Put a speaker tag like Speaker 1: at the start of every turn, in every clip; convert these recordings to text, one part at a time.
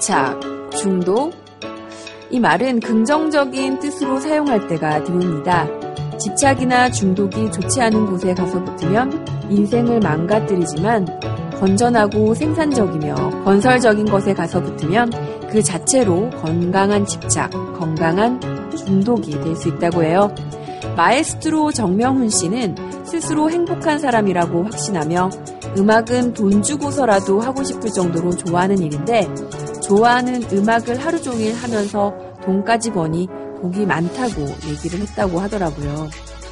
Speaker 1: 집착, 중독. 이 말은 긍정적인 뜻으로 사용할 때가 드뭅니다. 집착이나 중독이 좋지 않은 곳에 가서 붙으면 인생을 망가뜨리지만 건전하고 생산적이며 건설적인 것에 가서 붙으면 그 자체로 건강한 집착, 건강한 중독이 될 수 있다고 해요. 마에스트로 정명훈 씨는 스스로 행복한 사람이라고 확신하며 음악은 돈 주고서라도 하고 싶을 정도로 좋아하는 일인데 좋아하는 음악을 하루 종일 하면서 돈까지 버니 복이 많다고 얘기를 했다고 하더라고요.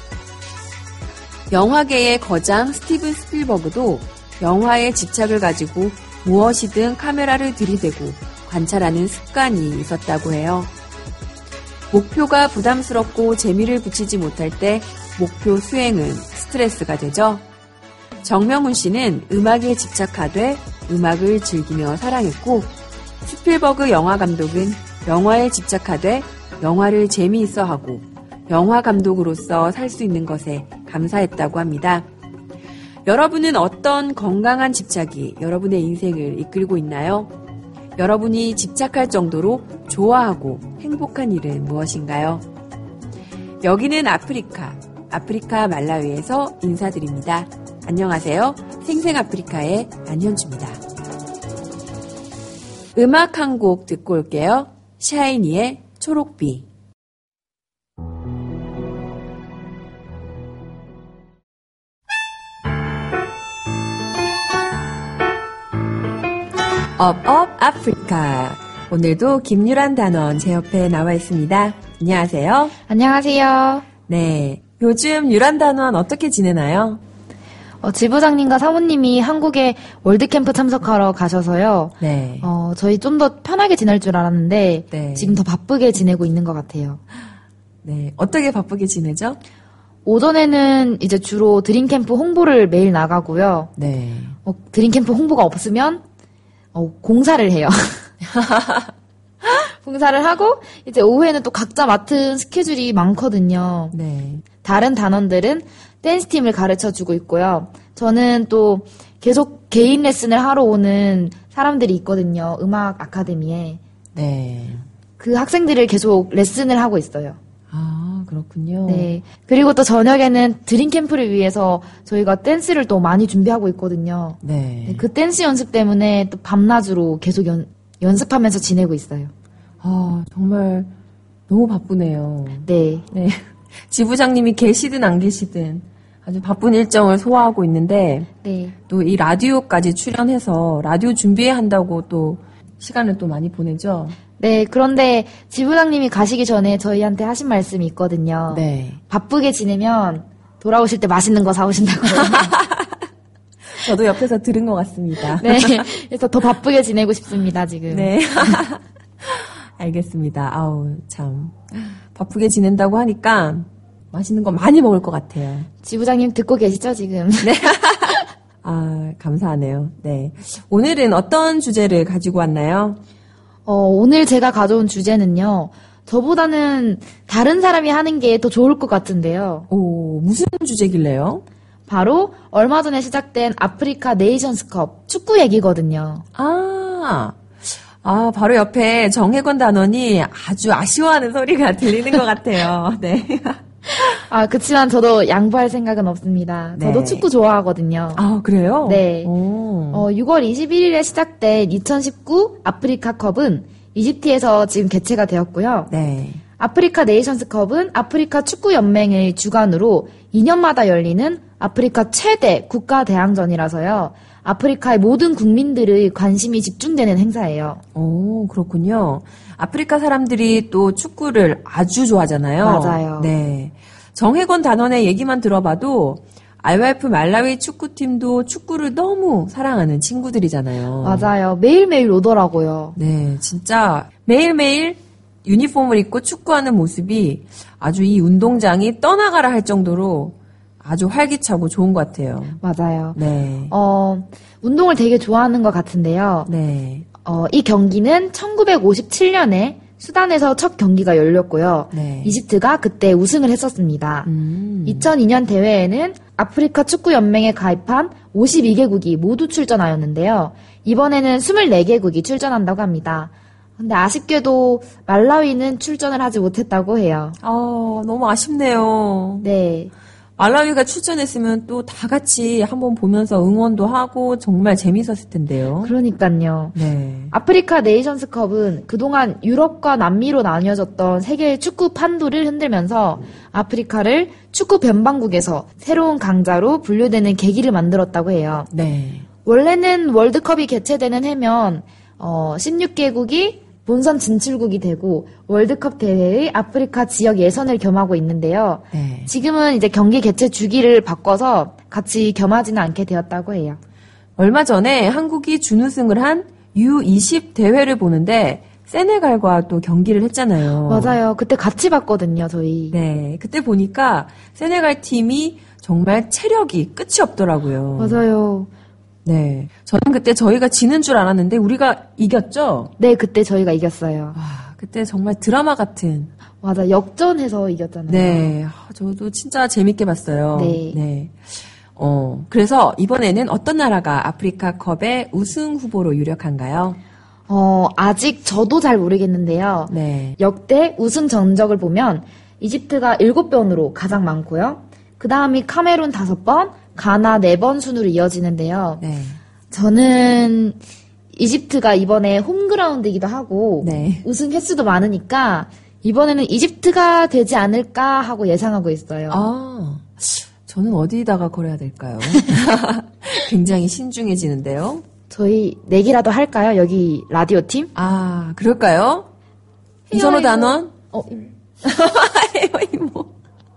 Speaker 1: 영화계의 거장 스티븐 스필버그도 영화에 집착을 가지고 무엇이든 카메라를 들이대고 관찰하는 습관이 있었다고 해요. 목표가 부담스럽고 재미를 붙이지 못할 때 목표 수행은 스트레스가 되죠. 정명훈 씨는 음악에 집착하되 음악을 즐기며 사랑했고 스필버그 영화 감독은 영화에 집착하되 영화를 재미있어 하고 영화 감독으로서 살 수 있는 것에 감사했다고 합니다. 여러분은 어떤 건강한 집착이 여러분의 인생을 이끌고 있나요? 여러분이 집착할 정도로 좋아하고 행복한 일은 무엇인가요? 여기는 아프리카 말라위에서 인사드립니다. 안녕하세요. 생생아프리카의 안현주입니다. 음악 한 곡 듣고 올게요. 샤이니의 초록비. 업 아프리카. 오늘도 김유란 단원 제 옆에 나와 있습니다. 안녕하세요.
Speaker 2: 안녕하세요.
Speaker 1: 네, 요즘 유란 단원 어떻게 지내나요?
Speaker 2: 지부장님과 사모님이 한국에 월드캠프 참석하러 가셔서요.
Speaker 1: 네.
Speaker 2: 저희 좀 더 편하게 지낼 줄 알았는데
Speaker 1: 네.
Speaker 2: 지금 더 바쁘게 지내고 있는 것 같아요.
Speaker 1: 네, 어떻게 바쁘게 지내죠?
Speaker 2: 오전에는 이제 주로 드림캠프 홍보를 매일 나가고요.
Speaker 1: 네.
Speaker 2: 드림캠프 홍보가 없으면 공사를 해요. 공사를 하고 이제 오후에는 또 각자 맡은 스케줄이 많거든요.
Speaker 1: 네.
Speaker 2: 다른 단원들은 댄스팀을 가르쳐주고 있고요. 저는 또 계속 개인 레슨을 하러 오는 사람들이 있거든요. 음악 아카데미에.
Speaker 1: 네.
Speaker 2: 그 학생들을 계속 레슨을 하고 있어요.
Speaker 1: 아, 그렇군요.
Speaker 2: 네. 그리고 또 저녁에는 드림캠프를 위해서 저희가 댄스를 또 많이 준비하고 있거든요.
Speaker 1: 네.
Speaker 2: 그 댄스 연습 때문에 또 밤낮으로 계속 연습하면서 지내고 있어요.
Speaker 1: 아, 정말 너무 바쁘네요.
Speaker 2: 네.
Speaker 1: 네. 지부장님이 계시든 안 계시든 아주 바쁜 일정을 소화하고 있는데
Speaker 2: 네.
Speaker 1: 또 이 라디오까지 출연해서 라디오 준비해야 한다고 또 시간을 또 많이 보내죠.
Speaker 2: 네, 그런데 지부장님이 가시기 전에 저희한테 하신 말씀이 있거든요.
Speaker 1: 네.
Speaker 2: 바쁘게 지내면 돌아오실 때 맛있는 거 사오신다고.
Speaker 1: 저도 옆에서 들은 것 같습니다.
Speaker 2: 네, 그래서 더 바쁘게 지내고 싶습니다, 지금.
Speaker 1: 네. 알겠습니다. 아우, 참. 바쁘게 지낸다고 하니까 맛있는 거 많이 먹을 것 같아요.
Speaker 2: 지부장님 듣고 계시죠, 지금?
Speaker 1: 네. 아, 감사하네요. 네. 오늘은 어떤 주제를 가지고 왔나요?
Speaker 2: 오늘 제가 가져온 주제는요, 저보다는 다른 사람이 하는 게 더 좋을 것 같은데요.
Speaker 1: 오, 무슨 주제길래요?
Speaker 2: 바로 얼마 전에 시작된 아프리카 네이션스컵 축구 얘기거든요.
Speaker 1: 바로 옆에 정혜권 단원이 아주 아쉬워하는 소리가 들리는 것 같아요. 네.
Speaker 2: 그치만 저도 양보할 생각은 없습니다. 저도
Speaker 1: 네.
Speaker 2: 축구 좋아하거든요.
Speaker 1: 아, 그래요?
Speaker 2: 네.
Speaker 1: 오.
Speaker 2: 6월 21일에 시작된 2019 아프리카컵은 이집트에서 지금 개최가 되었고요.
Speaker 1: 네.
Speaker 2: 아프리카 네이션스컵은 아프리카 축구연맹의 주관으로 2년마다 열리는 아프리카 최대 국가 대항전이라서요. 아프리카의 모든 국민들의 관심이 집중되는 행사예요.
Speaker 1: 오, 그렇군요. 아프리카 사람들이 또 축구를 아주 좋아하잖아요.
Speaker 2: 맞아요.
Speaker 1: 네. 정혜권 단원의 얘기만 들어봐도 IYF 말라위 축구팀도 축구를 너무 사랑하는 친구들이잖아요.
Speaker 2: 맞아요. 매일매일 오더라고요.
Speaker 1: 네, 진짜 매일매일 유니폼을 입고 축구하는 모습이 아주 이 운동장이 떠나가라 할 정도로 아주 활기차고 좋은 것 같아요.
Speaker 2: 맞아요.
Speaker 1: 네.
Speaker 2: 운동을 되게 좋아하는 것 같은데요.
Speaker 1: 네.
Speaker 2: 이 경기는 1957년에 수단에서 첫 경기가 열렸고요.
Speaker 1: 네.
Speaker 2: 이집트가 그때 우승을 했었습니다. 2002년 대회에는 아프리카 축구연맹에 가입한 52개국이 모두 출전하였는데요. 이번에는 24개국이 출전한다고 합니다. 근데 아쉽게도 말라위는 출전을 하지 못했다고 해요.
Speaker 1: 너무 아쉽네요.
Speaker 2: 네.
Speaker 1: 말라위가 출전했으면 또 다 같이 한번 보면서 응원도 하고 정말 재밌었을 텐데요.
Speaker 2: 그러니까요.
Speaker 1: 네.
Speaker 2: 아프리카 네이션스컵은 그동안 유럽과 남미로 나뉘어졌던 세계의 축구 판도를 흔들면서 아프리카를 축구 변방국에서 새로운 강자로 분류되는 계기를 만들었다고 해요.
Speaker 1: 네.
Speaker 2: 원래는 월드컵이 개최되는 해면 16개국이 본선 진출국이 되고 월드컵 대회의 아프리카 지역 예선을 겸하고 있는데요.
Speaker 1: 네.
Speaker 2: 지금은 이제 경기 개최 주기를 바꿔서 같이 겸하지는 않게 되었다고 해요.
Speaker 1: 얼마 전에 한국이 준우승을 한 U20 대회를 보는데 세네갈과 또 경기를 했잖아요.
Speaker 2: 맞아요. 그때 같이 봤거든요, 저희.
Speaker 1: 네. 그때 보니까 세네갈 팀이 정말 체력이 끝이 없더라고요.
Speaker 2: 맞아요.
Speaker 1: 네. 저는 그때 저희가 지는 줄 알았는데 우리가 이겼죠?
Speaker 2: 네, 그때 저희가 이겼어요.
Speaker 1: 그때 정말 드라마 같은.
Speaker 2: 맞아, 역전해서 이겼잖아요.
Speaker 1: 네. 저도 진짜 재밌게 봤어요.
Speaker 2: 네.
Speaker 1: 네. 그래서 이번에는 어떤 나라가 아프리카컵의 우승 후보로 유력한가요?
Speaker 2: 아직 저도 잘 모르겠는데요.
Speaker 1: 네.
Speaker 2: 역대 우승 전적을 보면 이집트가 7번으로 가장 많고요. 그 다음이 카메룬 5번, 가나 4번 순으로 이어지는데요.
Speaker 1: 네.
Speaker 2: 저는 이집트가 이번에 홈그라운드이기도 하고
Speaker 1: 네.
Speaker 2: 우승 횟수도 많으니까 이번에는 이집트가 되지 않을까 하고 예상하고 있어요.
Speaker 1: 저는 어디다가 걸어야 될까요? 굉장히 신중해지는데요.
Speaker 2: 저희 내기라도 할까요? 여기 라디오 팀?
Speaker 1: 그럴까요? 이선호 단원? 이모.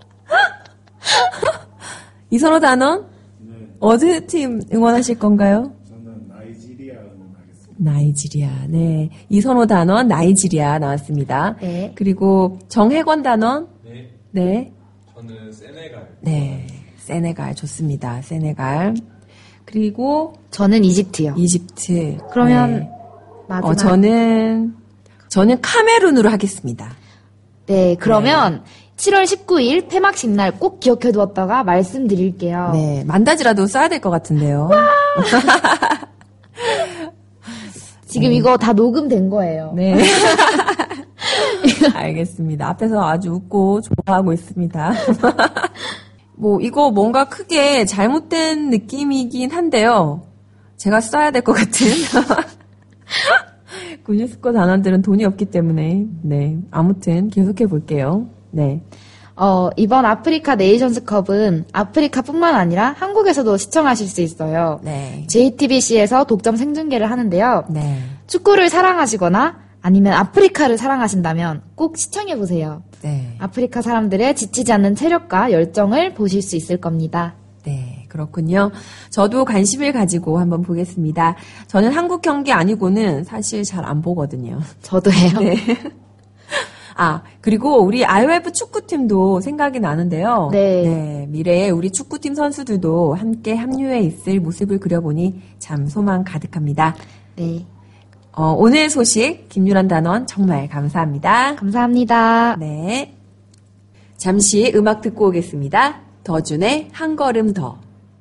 Speaker 1: 이선호 단원?
Speaker 3: 네.
Speaker 1: 어느 팀 응원하실 건가요?
Speaker 3: 저는 나이지리아 응원하겠습니다.
Speaker 1: 나이지리아. 네. 이선호 단원, 나이지리아 나왔습니다.
Speaker 2: 네.
Speaker 1: 그리고 정혜권 단원?
Speaker 3: 네.
Speaker 1: 네.
Speaker 3: 저는 세네갈.
Speaker 1: 네. 세네갈 좋습니다. 세네갈. 그리고
Speaker 2: 저는 이집트요.
Speaker 1: 이집트.
Speaker 2: 그러면
Speaker 1: 네.
Speaker 2: 마지막.
Speaker 1: 저는 카메룬으로 하겠습니다.
Speaker 2: 네, 그러면 7월 19일 폐막식 날 꼭 기억해두었다가 말씀드릴게요.
Speaker 1: 네. 만다지라도 써야 될 것 같은데요.
Speaker 2: 지금 이거 다 녹음된 거예요.
Speaker 1: 네. 알겠습니다. 앞에서 아주 웃고 좋아하고 있습니다. 이거 뭔가 크게 잘못된 느낌이긴 한데요. 제가 써야 될 것 같은. 군유스코 단원들은 돈이 없기 때문에, 네. 아무튼 계속해 볼게요. 네.
Speaker 2: 이번 아프리카 네이션스컵은 아프리카뿐만 아니라 한국에서도 시청하실 수 있어요.
Speaker 1: 네.
Speaker 2: JTBC에서 독점 생중계를 하는데요.
Speaker 1: 네.
Speaker 2: 축구를 사랑하시거나 아니면 아프리카를 사랑하신다면 꼭 시청해보세요.
Speaker 1: 네.
Speaker 2: 아프리카 사람들의 지치지 않는 체력과 열정을 보실 수 있을 겁니다.
Speaker 1: 네, 그렇군요. 저도 관심을 가지고 한번 보겠습니다. 저는 한국 경기 아니고는 사실 잘 안 보거든요.
Speaker 2: 저도예요.
Speaker 1: 네. 그리고 우리 IOF 축구팀도 생각이 나는데요.
Speaker 2: 네.
Speaker 1: 미래에 우리 축구팀 선수들도 함께 합류해 있을 모습을 그려보니 참 소망 가득합니다.
Speaker 2: 네.
Speaker 1: 오늘 소식 김유란 단원 정말 감사합니다.
Speaker 2: 감사합니다.
Speaker 1: 네. 잠시 음악 듣고 오겠습니다. 더준의 한 걸음 더.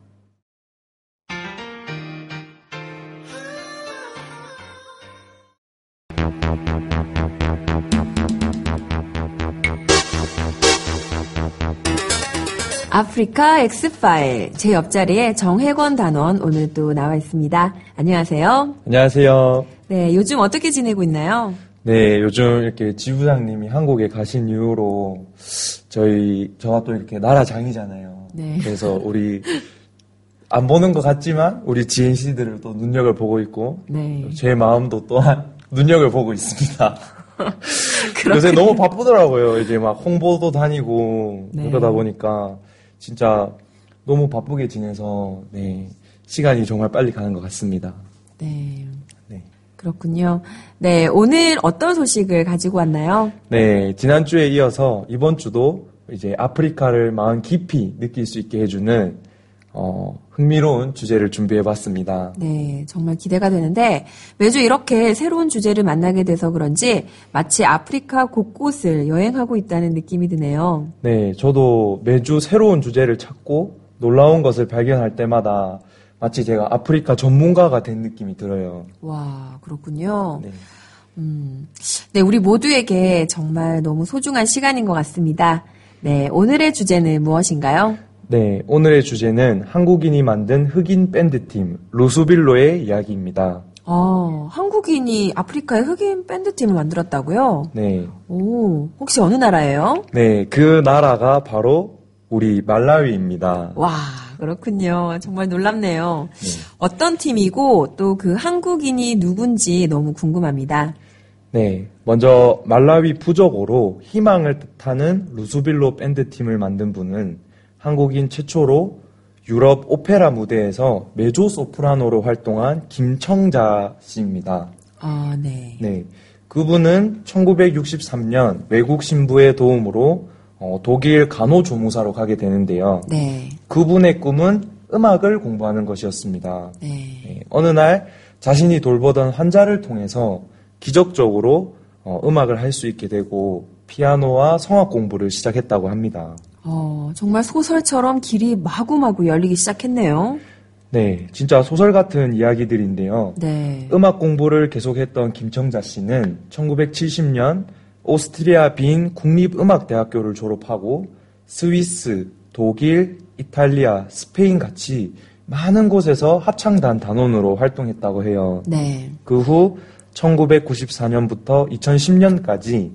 Speaker 1: 아프리카 X파일 제 옆자리에 정혜권 단원 오늘 또 나와 있습니다. 안녕하세요.
Speaker 4: 안녕하세요.
Speaker 1: 네, 요즘 어떻게 지내고 있나요?
Speaker 4: 네, 요즘 이렇게 지부장님이 한국에 가신 이후로 저가 또 이렇게 나라장이잖아요.
Speaker 1: 네.
Speaker 4: 그래서 우리 안 보는 것 같지만 우리 지인 씨들을 또 눈여겨 보고 있고
Speaker 1: 네.
Speaker 4: 제 마음도 또한 눈여겨 보고 있습니다. 요새 너무 바쁘더라고요. 이제 막 홍보도 다니고
Speaker 1: 네.
Speaker 4: 그러다 보니까 진짜 너무 바쁘게 지내서 네, 시간이 정말 빨리 가는 것 같습니다.
Speaker 1: 네.
Speaker 4: 네.
Speaker 1: 그렇군요. 네, 오늘 어떤 소식을 가지고 왔나요?
Speaker 4: 네, 지난주에 이어서 이번 주도 이제 아프리카를 마음 깊이 느낄 수 있게 해주는 흥미로운 주제를 준비해봤습니다.
Speaker 1: 네, 정말 기대가 되는데 매주 이렇게 새로운 주제를 만나게 돼서 그런지 마치 아프리카 곳곳을 여행하고 있다는 느낌이 드네요.
Speaker 4: 네, 저도 매주 새로운 주제를 찾고 놀라운 것을 발견할 때마다 마치 제가 아프리카 전문가가 된 느낌이 들어요.
Speaker 1: 와, 그렇군요.
Speaker 4: 네.
Speaker 1: 네, 우리 모두에게 정말 너무 소중한 시간인 것 같습니다. 네, 오늘의 주제는 무엇인가요?
Speaker 4: 네, 오늘의 주제는 한국인이 만든 흑인 밴드팀 루수빌로의 이야기입니다.
Speaker 1: 한국인이 아프리카의 흑인 밴드팀을 만들었다고요?
Speaker 4: 네.
Speaker 1: 오, 혹시 어느 나라예요?
Speaker 4: 네, 그 나라가 바로 우리 말라위입니다.
Speaker 1: 와, 그렇군요. 정말 놀랍네요. 어떤 팀이고 또 그 한국인이 누군지 너무 궁금합니다.
Speaker 4: 네, 먼저 말라위 부족어로 희망을 뜻하는 루수빌로 밴드팀을 만든 분은 한국인 최초로 유럽 오페라 무대에서 메조 소프라노로 활동한 김청자 씨입니다.
Speaker 1: 아, 네.
Speaker 4: 네, 그분은 1963년 외국 신부의 도움으로 독일 간호조무사로 가게 되는데요.
Speaker 1: 네.
Speaker 4: 그분의 꿈은 음악을 공부하는 것이었습니다.
Speaker 1: 네.
Speaker 4: 네, 어느 날 자신이 돌보던 환자를 통해서 기적적으로 음악을 할 수 있게 되고 피아노와 성악 공부를 시작했다고 합니다.
Speaker 1: 정말 소설처럼 길이 마구마구 열리기 시작했네요.
Speaker 4: 네, 진짜 소설 같은 이야기들인데요.
Speaker 1: 네.
Speaker 4: 음악 공부를 계속했던 김청자 씨는 1970년 오스트리아 빈 국립음악대학교를 졸업하고 스위스, 독일, 이탈리아, 스페인 같이 많은 곳에서 합창단 단원으로 활동했다고 해요.
Speaker 1: 네.
Speaker 4: 그 후 1994년부터 2010년까지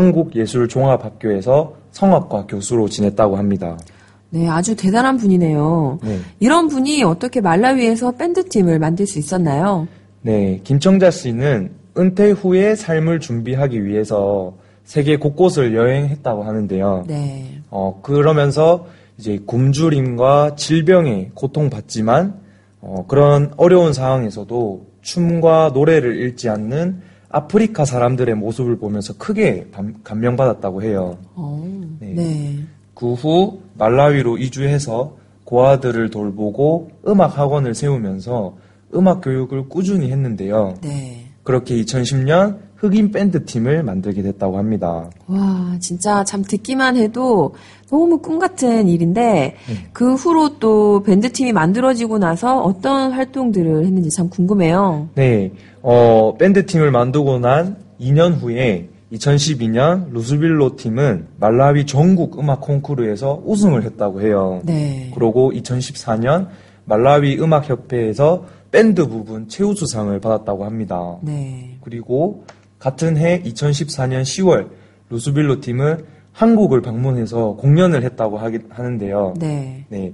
Speaker 4: 한국예술종합학교에서 성악과 교수로 지냈다고 합니다.
Speaker 1: 네, 아주 대단한 분이네요.
Speaker 4: 네.
Speaker 1: 이런 분이 어떻게 말라위에서 밴드팀을 만들 수 있었나요?
Speaker 4: 네, 김청자 씨는 은퇴 후의 삶을 준비하기 위해서 세계 곳곳을 여행했다고 하는데요.
Speaker 1: 네.
Speaker 4: 그러면서 이제 굶주림과 질병에 고통받지만 그런 어려운 상황에서도 춤과 노래를 잃지 않는 아프리카 사람들의 모습을 보면서 크게 감명받았다고 해요. 네.
Speaker 1: 네.
Speaker 4: 그 후 말라위로 이주해서 고아들을 돌보고 음악 학원을 세우면서 음악 교육을 꾸준히 했는데요.
Speaker 1: 네.
Speaker 4: 그렇게 2010년 흑인 밴드 팀을 만들게 됐다고 합니다.
Speaker 1: 와, 진짜 참 듣기만 해도 너무 꿈 같은 일인데 그 후로 또 밴드팀이 만들어지고 나서 어떤 활동들을 했는지 참 궁금해요.
Speaker 4: 네, 밴드 팀을 만들고 난 2년 후에 2012년 루수빌로 팀은 말라위 전국 음악 콩쿠르에서 우승을 했다고 해요.
Speaker 1: 네.
Speaker 4: 그리고 2014년 말라위 음악협회에서 밴드 부분 최우수상을 받았다고 합니다.
Speaker 1: 네.
Speaker 4: 그리고 같은 해 2014년 10월 루수빌로 팀은 한국을 방문해서 공연을 했다고 하는데요.
Speaker 1: 네.
Speaker 4: 네,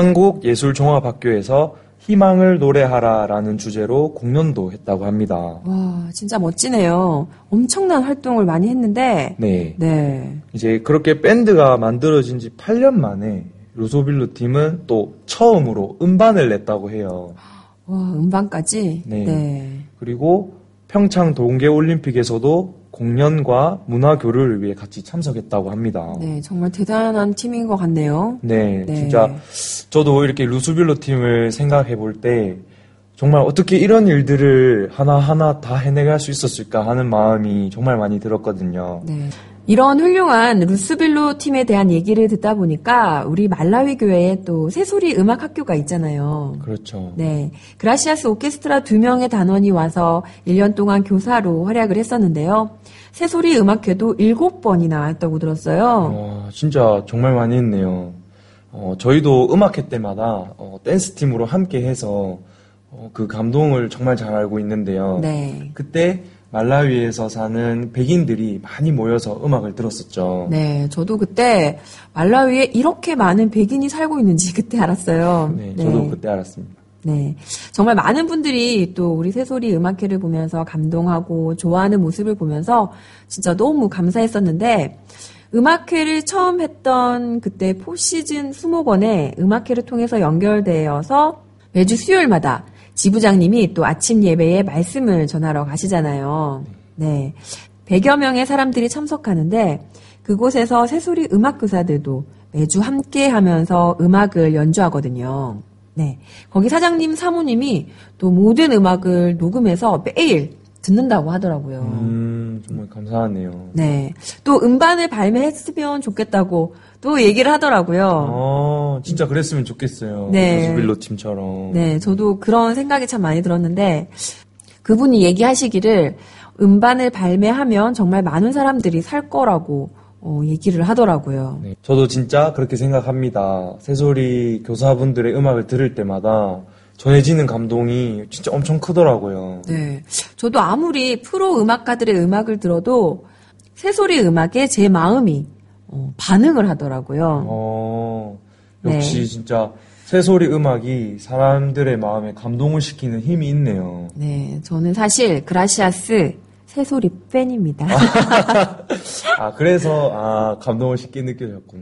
Speaker 4: 한국예술종합학교에서 희망을 노래하라라는 주제로 공연도 했다고 합니다.
Speaker 1: 와, 진짜 멋지네요. 엄청난 활동을 많이 했는데
Speaker 4: 네.
Speaker 1: 네.
Speaker 4: 이제 그렇게 밴드가 만들어진 지 8년 만에 루소빌로 팀은 또 처음으로 음반을 냈다고 해요.
Speaker 1: 와, 음반까지?
Speaker 4: 네.
Speaker 1: 네.
Speaker 4: 그리고 평창 동계올림픽에서도 공연과 문화교류를 위해 같이 참석했다고 합니다.
Speaker 1: 네, 정말 대단한 팀인 것 같네요.
Speaker 4: 네,
Speaker 1: 네.
Speaker 4: 진짜 저도 이렇게 루수빌로 팀을 생각해 볼 때 정말 어떻게 이런 일들을 하나하나 다 해내갈 수 있었을까 하는 마음이 정말 많이 들었거든요.
Speaker 1: 네. 이런 훌륭한 루스빌로 팀에 대한 얘기를 듣다 보니까 우리 말라위 교회에 또 새소리 음악 학교가 있잖아요.
Speaker 4: 그렇죠.
Speaker 1: 네. 그라시아스 오케스트라 2명의 단원이 와서 1년 동안 교사로 활약을 했었는데요. 새소리 음악회도 7번이나 했다고 들었어요.
Speaker 4: 와, 진짜 정말 많이 했네요. 저희도 음악회 때마다 댄스 팀으로 함께 해서 그 감동을 정말 잘 알고 있는데요.
Speaker 1: 네.
Speaker 4: 그때 말라위에서 사는 백인들이 많이 모여서 음악을 들었었죠.
Speaker 1: 네, 저도 그때 말라위에 이렇게 많은 백인이 살고 있는지 그때 알았어요.
Speaker 4: 네, 저도 그때 알았습니다.
Speaker 1: 네, 정말 많은 분들이 또 우리 새소리 음악회를 보면서 감동하고 좋아하는 모습을 보면서 진짜 너무 감사했었는데 음악회를 처음 했던 그때 포시즌 수목원에 음악회를 통해서 연결되어서 매주 수요일마다 지부장님이 또 아침 예배에 말씀을 전하러 가시잖아요. 네. 100여 명의 사람들이 참석하는데 그곳에서 새소리 음악 교사들도 매주 함께 하면서 음악을 연주하거든요. 네. 거기 사장님 사모님이 또 모든 음악을 녹음해서 매일 듣는다고 하더라고요.
Speaker 4: 정말 감사하네요.
Speaker 1: 네. 또 음반을 발매했으면 좋겠다고 또 얘기를 하더라고요.
Speaker 4: 진짜 그랬으면 좋겠어요.
Speaker 1: 네.
Speaker 4: 루스빌로 팀처럼.
Speaker 1: 네, 저도 그런 생각이 참 많이 들었는데 그분이 얘기하시기를 음반을 발매하면 정말 많은 사람들이 살 거라고 얘기를 하더라고요.
Speaker 4: 네, 저도 진짜 그렇게 생각합니다. 새소리 교사분들의 음악을 들을 때마다 전해지는 감동이 진짜 엄청 크더라고요.
Speaker 1: 네, 저도 아무리 프로 음악가들의 음악을 들어도 새소리 음악에 제 마음이 반응을 하더라고요.
Speaker 4: 역시
Speaker 1: 네.
Speaker 4: 진짜 새소리 음악이 사람들의 마음에 감동을 시키는 힘이 있네요.
Speaker 1: 네, 저는 사실 그라시아스 새소리 팬입니다.
Speaker 4: 그래서 감동을 쉽게 느껴졌구나.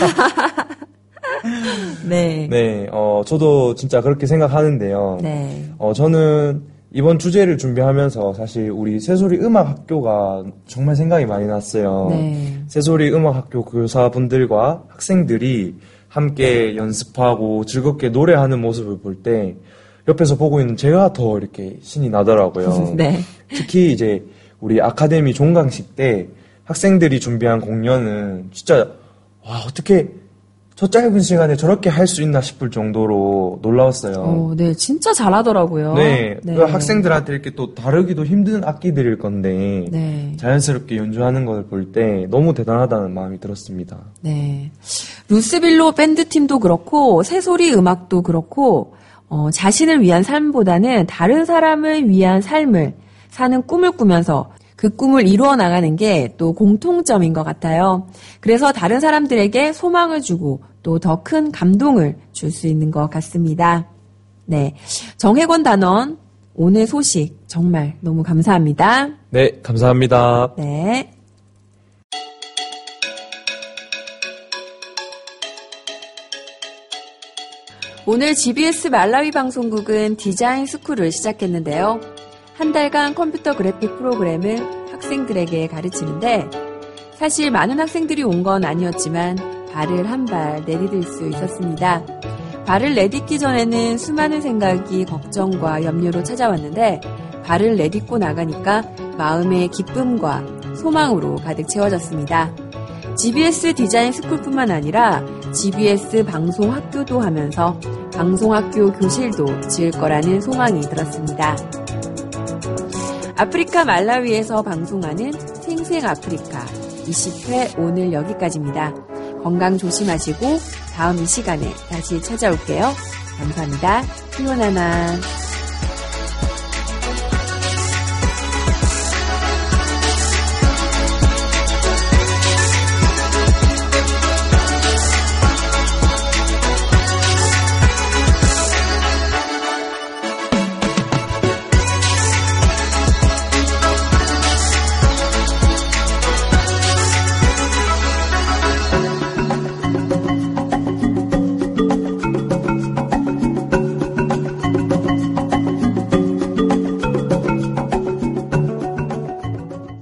Speaker 1: 네.
Speaker 4: 네, 저도 진짜 그렇게 생각하는데요.
Speaker 1: 네.
Speaker 4: 저는 이번 주제를 준비하면서 사실 우리 새소리 음악 학교가 정말 생각이 많이 났어요.
Speaker 1: 네.
Speaker 4: 새소리 음악 학교 교사분들과 학생들이 함께 연습하고 즐겁게 노래하는 모습을 볼 때 옆에서 보고 있는 제가 더 이렇게 신이 나더라고요.
Speaker 1: 네.
Speaker 4: 특히 이제 우리 아카데미 종강식 때 학생들이 준비한 공연은 진짜 어떻게 저 짧은 시간에 저렇게 할 수 있나 싶을 정도로 놀라웠어요.
Speaker 1: 네, 진짜 잘하더라고요.
Speaker 4: 네, 그 학생들한테 이렇게 또 다루기도 힘든 악기들일 건데
Speaker 1: 네.
Speaker 4: 자연스럽게 연주하는 걸 볼 때 너무 대단하다는 마음이 들었습니다.
Speaker 1: 네. 루스빌로 밴드팀도 그렇고 새소리 음악도 그렇고 자신을 위한 삶보다는 다른 사람을 위한 삶을 사는 꿈을 꾸면서 그 꿈을 이루어 나가는 게 또 공통점인 것 같아요. 그래서 다른 사람들에게 소망을 주고 또 더 큰 감동을 줄 수 있는 것 같습니다. 네. 정혜권 단원 오늘 소식 정말 너무 감사합니다.
Speaker 4: 네, 감사합니다.
Speaker 1: 네. 오늘 GBS 말라위 방송국은 디자인 스쿨을 시작했는데요. 한 달간 컴퓨터 그래픽 프로그램을 학생들에게 가르치는데 사실 많은 학생들이 온 건 아니었지만 발을 한 발 내디딜 수 있었습니다. 발을 내딛기 전에는 수많은 생각이 걱정과 염려로 찾아왔는데 발을 내딛고 나가니까 마음의 기쁨과 소망으로 가득 채워졌습니다. GBS 디자인 스쿨뿐만 아니라 GBS 방송학교도 하면서 방송학교 교실도 지을 거라는 소망이 들었습니다. 아프리카 말라위에서 방송하는 생생 아프리카 20회 오늘 여기까지입니다. 건강 조심하시고 다음 이 시간에 다시 찾아올게요. 감사합니다. 피오나나.